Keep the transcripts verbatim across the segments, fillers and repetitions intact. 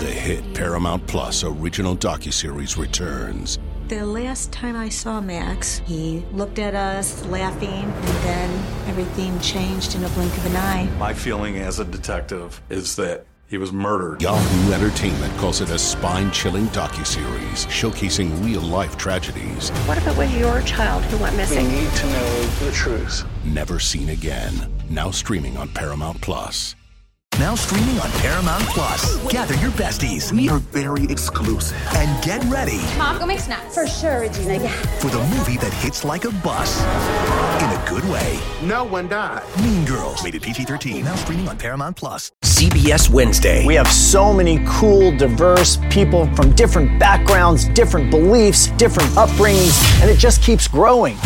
The hit Paramount Plus original docuseries returns. The last time I saw Max, he looked at us laughing, and then everything changed in a blink of an eye. My feeling as a detective is that he was murdered. Yahoo Entertainment calls it a spine-chilling docuseries showcasing real-life tragedies. What if it was your child who went missing? We need to know the truth. Never seen again. Now streaming on Paramount Plus. Now streaming on Paramount Plus. Gather your besties. We are very exclusive. And get ready. Mom, go make snacks. For sure, Regina, yeah. For the movie that hits like a bus. In a good way. No one died. Mean Girls. Rated P G thirteen. Now streaming on Paramount Plus. C B S Wednesday. We have so many cool, diverse people from different backgrounds, different beliefs, different upbringings, and it just keeps growing.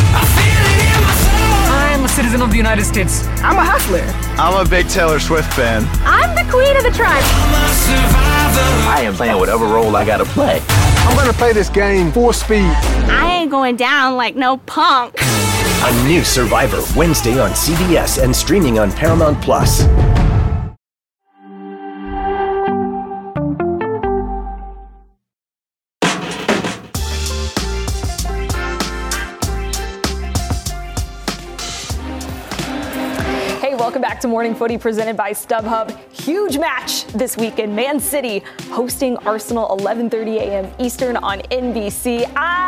I'm a citizen of the United States. I'm a hustler. I'm a big Taylor Swift fan. I'm the queen of the tribe. I am playing whatever role I gotta play. I'm gonna play this game full speed. I ain't going down like no punk. A new Survivor Wednesday on C B S and streaming on Paramount Plus. Welcome back to Morning Footy presented by StubHub. Huge match this weekend. Man City hosting Arsenal, eleven thirty a.m. Eastern on N B C.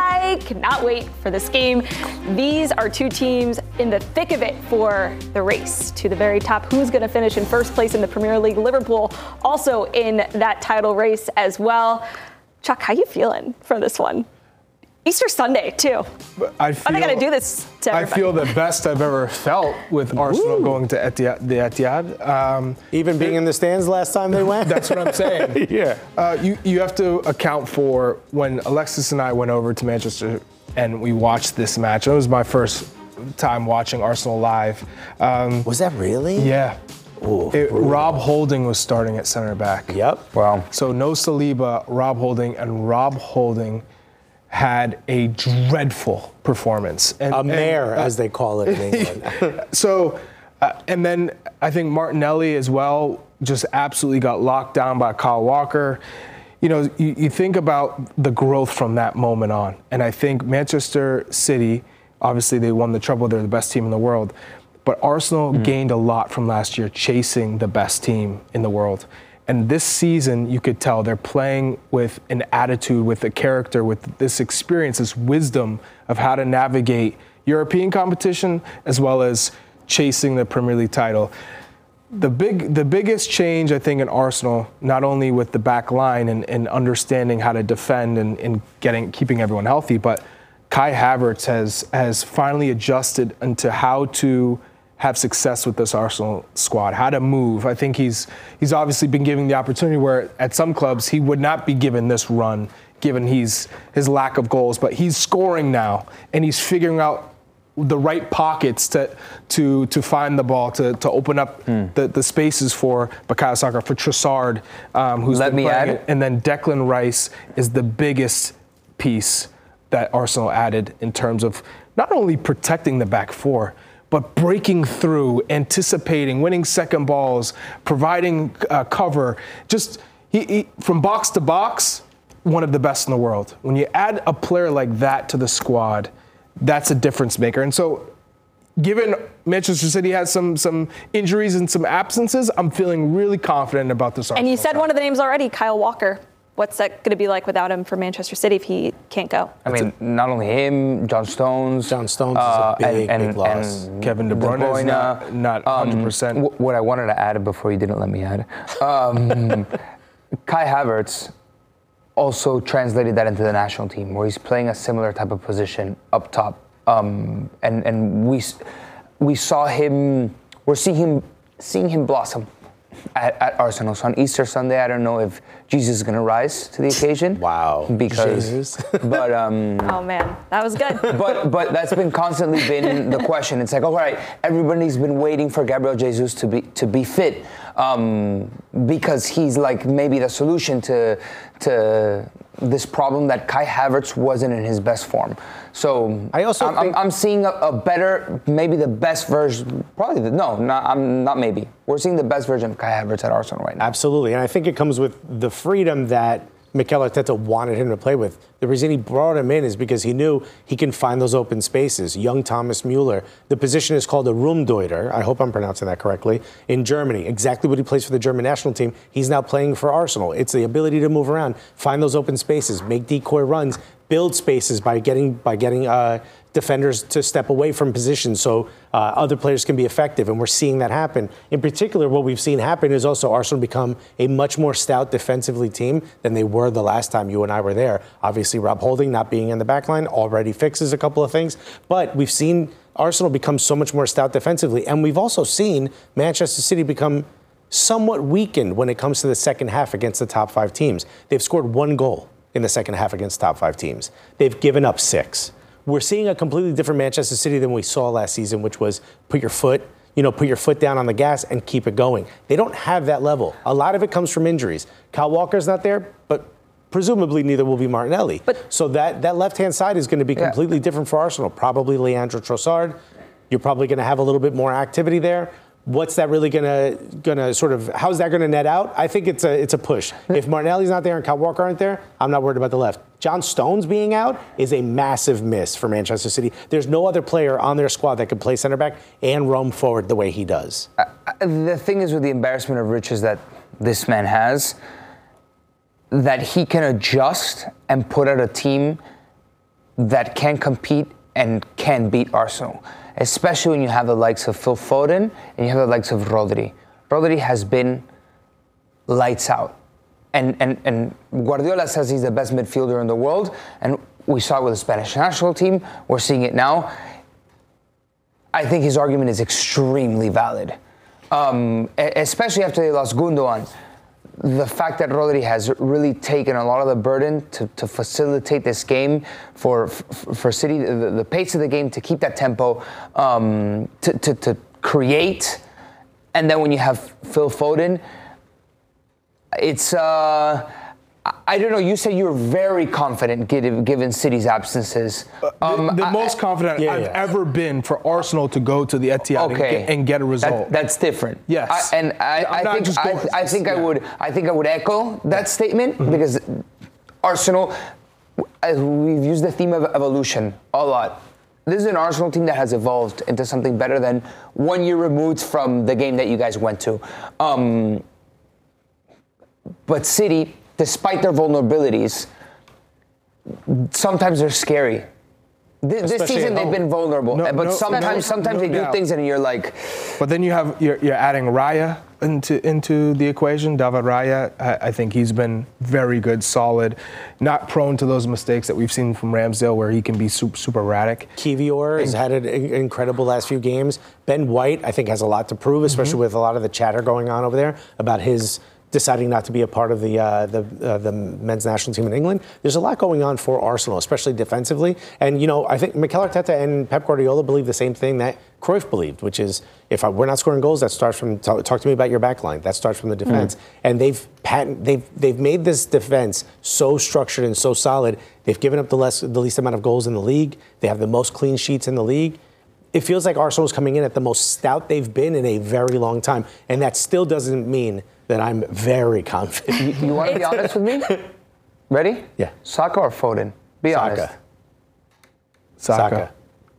I cannot wait for this game. These are two teams in the thick of it for the race to the very top. Who's going to finish in first place in the Premier League? Liverpool also in that title race as well. Chuck, how you feeling for this one? Easter Sunday, too. I feel, Are they going to do this to everybody? I feel the best I've ever felt with Arsenal Ooh. going to Etihad, the Etihad. Um, Even being in the stands last time they went? That's what I'm saying. yeah. Uh, you, you have to account for when Alexis and I went over to Manchester and we watched this match. It was my first time watching Arsenal live. Um, was that really? Yeah. Ooh, it, Rob Holding was starting at center back. Yep. Wow. So no Saliba, Rob Holding, and Rob Holding had a dreadful performance. And, a mare, and, uh, as they call it in England. so, uh, and then I think Martinelli as well just absolutely got locked down by Kyle Walker. You know, you, you think about the growth from that moment on. And I think Manchester City, obviously they won the treble, they're the best team in the world. But Arsenal mm. gained a lot from last year chasing the best team in the world. And this season, you could tell they're playing with an attitude, with a character, with this experience, this wisdom of how to navigate European competition as well as chasing the Premier League title. The big, the biggest change, I think, in Arsenal, not only with the back line and, and understanding how to defend and, and getting keeping everyone healthy, but Kai Havertz has has finally adjusted into how to have success with this Arsenal squad, how to move. I think he's he's obviously been given the opportunity where at some clubs he would not be given this run, given he's his lack of goals, but he's scoring now and he's figuring out the right pockets to to to find the ball, to to open up mm. the, the spaces for Bukayo Saka, for Trossard, um, who's Let been me playing add it. And then Declan Rice is the biggest piece that Arsenal added in terms of not only protecting the back four, but breaking through, anticipating, winning second balls, providing uh, cover. Just he, he, from box to box, one of the best in the world. When you add a player like that to the squad, that's a difference maker. And so, given Manchester City has some some injuries and some absences, I'm feeling really confident about this Arsenal. And you said side. one of the names already, Kyle Walker. What's that going to be like without him for Manchester City if he can't go? I mean, not only him, John Stones. John Stones uh, is a big, and, big loss. And Kevin De Bruyne, De Bruyne is not, not one hundred percent. Um, what I wanted to add before you didn't let me add, um, Kai Havertz also translated that into the national team, where he's playing a similar type of position up top. Um, and and we we saw him, we're seeing him, seeing him blossom at, at Arsenal. So on Easter Sunday, I don't know if Jesus is going to rise to the occasion. Wow. Because, Jesus. but um. Oh man, that was good. But but that's been constantly been the question. It's like, all right, everybody's been waiting for Gabriel Jesus to be to be fit, um, because he's like maybe the solution to to this problem that Kai Havertz wasn't in his best form. So I also I'm, think I'm, I'm seeing a, a better, maybe the best version, probably the, no, not, I'm not maybe. We're seeing the best version of Kai Havertz at Arsenal right now. Absolutely, and I think it comes with the freedom that Mikel Arteta wanted him to play with. The reason he brought him in is because he knew he can find those open spaces. Young Thomas Müller. The position is called a Raumdeuter. I hope I'm pronouncing that correctly. In Germany, exactly what he plays for the German national team. He's now playing for Arsenal. It's the ability to move around, find those open spaces, make decoy runs, build spaces by getting by getting uh, defenders to step away from positions so uh, other players can be effective, and we're seeing that happen. In particular, what we've seen happen is also Arsenal become a much more stout defensively team than they were the last time you and I were there. Obviously, Rob Holding not being in the back line already fixes a couple of things, but we've seen Arsenal become so much more stout defensively, and we've also seen Manchester City become somewhat weakened when it comes to the second half against the top five teams. They've scored one goal in the second half against top five teams. They've given up six. We're seeing a completely different Manchester City than we saw last season, which was put your foot, you know, put your foot down on the gas and keep it going. They don't have that level. A lot of it comes from injuries. Kyle Walker's not there, but presumably neither will be Martinelli. But, so that, that left-hand side is going to be completely yeah. different for Arsenal. Probably Leandro Trossard. You're probably going to have a little bit more activity there. What's that really gonna gonna sort of? How's that gonna net out? I think it's a it's a push. If Martinelli's not there and Kyle Walker aren't there, I'm not worried about the left. John Stones being out is a massive miss for Manchester City. There's no other player on their squad that can play center back and roam forward the way he does. Uh, the thing is with the embarrassment of riches that this man has, that he can adjust and put out a team that can compete and can beat Arsenal. Especially when you have the likes of Phil Foden and you have the likes of Rodri. Rodri has been lights out. And, and, and Guardiola says he's the best midfielder in the world. And we saw it with the Spanish national team. We're seeing it now. I think his argument is extremely valid. Um, especially after they lost Gundogan. The fact that Rodri has really taken a lot of the burden to, to facilitate this game for for, for City, the, the pace of the game, to keep that tempo, um, to, to, to create. And then when you have Phil Foden, it's, uh, I don't know, you said you were very confident given, given City's absences. Um, the the I, most confident yeah, I've yeah. ever been for Arsenal to go to the Etihad okay. and, get, and get a result. That, that's different. Yes. I, and I, I think, I, I, think yeah. I, would, I think I would echo that statement mm-hmm. because Arsenal, we've used the theme of evolution a lot. This is an Arsenal team that has evolved into something better than one year removed from the game that you guys went to. Um, but City, despite their vulnerabilities, sometimes they're scary. This, this season they've been vulnerable, no, but no, sometimes no, sometimes no they doubt. do things and you're like. But then you have you're, you're adding Raya into into the equation. David Raya, I, I think he's been very good, solid, not prone to those mistakes that we've seen from Ramsdale, where he can be super, super erratic. Kiwior has had an incredible last few games. Ben White, I think, has a lot to prove, especially mm-hmm. with a lot of the chatter going on over there about his deciding not to be a part of the uh, the, uh, the men's national team in England. There's a lot going on for Arsenal, especially defensively. And, you know, I think Mikel Arteta and Pep Guardiola believe the same thing that Cruyff believed, which is if I, we're not scoring goals, that starts from, talk, talk to me about your back line. That starts from the defense. Mm. And they've patent, they've they've made this defense so structured and so solid. They've given up the, less, the least amount of goals in the league. They have the most clean sheets in the league. It feels like Arsenal's coming in at the most stout they've been in a very long time. And that still doesn't mean that I'm very confident. You, you want to be honest with me? Ready? Yeah. Saka or Foden? Be Saka. honest. Saka. Saka.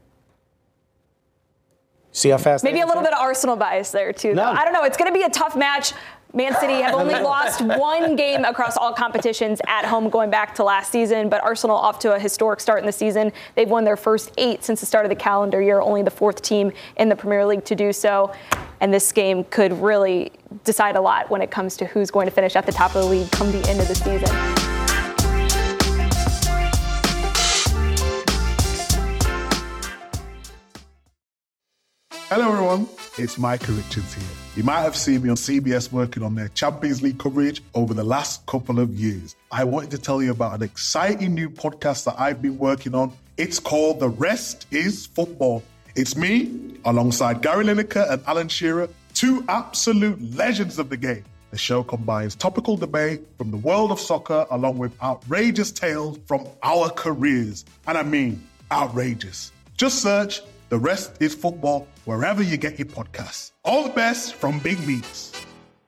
See how fast? Maybe a little bit of Arsenal bias there, too. No. I don't know. It's going to be a tough match. Man City have only lost one game across all competitions at home going back to last season, but Arsenal off to a historic start in the season. They've won their first eight since the start of the calendar year, only the fourth team in the Premier League to do so. And this game could really decide a lot when it comes to who's going to finish at the top of the league come the end of the season. Hello everyone, it's Micah Richards here. You might have seen me on C B S working on their Champions League coverage over the last couple of years. I wanted to tell you about an exciting new podcast that I've been working on. It's called The Rest is Football. It's me, alongside Gary Lineker and Alan Shearer, two absolute legends of the game. The show combines topical debate from the world of soccer along with outrageous tales from our careers. And I mean, outrageous. Just search The Rest is Football wherever you get your podcasts. All the best from Big Meats.